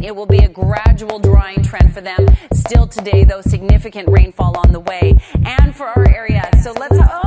It will be a gradual drying trend for them. Still today, though, significant rainfall on the way. And for our area, so let's...